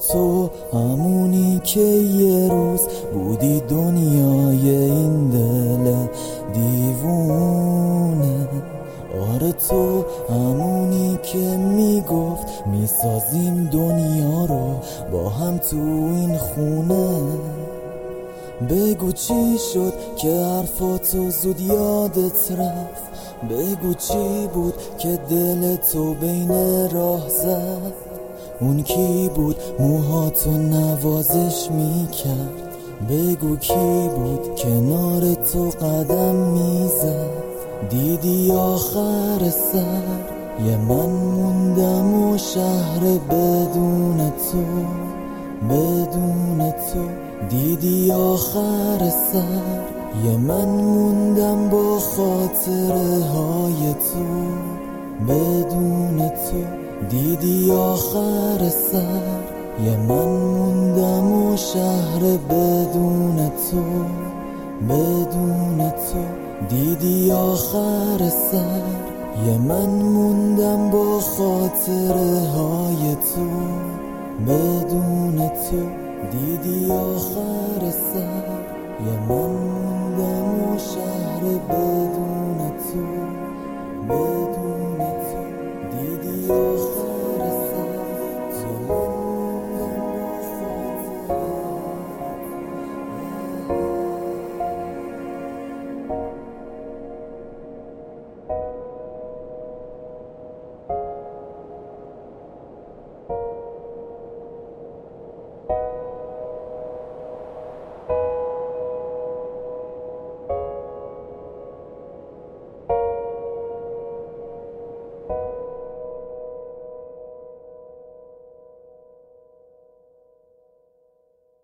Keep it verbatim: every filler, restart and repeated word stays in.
تو همونی که یه روز بودی دنیای این دل دیوونه. آره تو همونی که میگفت میسازیم دنیا رو با هم تو این خونه. بگو چی شد که حرفاتو زود یادت رفت، بگو چی بود که دل تو بین راه زد. اون کی بود موهاتو نوازش میکرد، بگو کی بود کنار تو قدم میزد. دیدی آخر سر یه من موندم و شهر بدون تو، بدون تو. دیدی آخر سر یه من موندم با خاطره های تو، بدون تو. دیدی آخر سر یه من موندم و شهر بدون تو، بدون تو. دیدی آخر سر یه من موندم با خاطره های تو، بدون تو. دیدی آخر سر یه من موندم و شهر بدون تو، بدون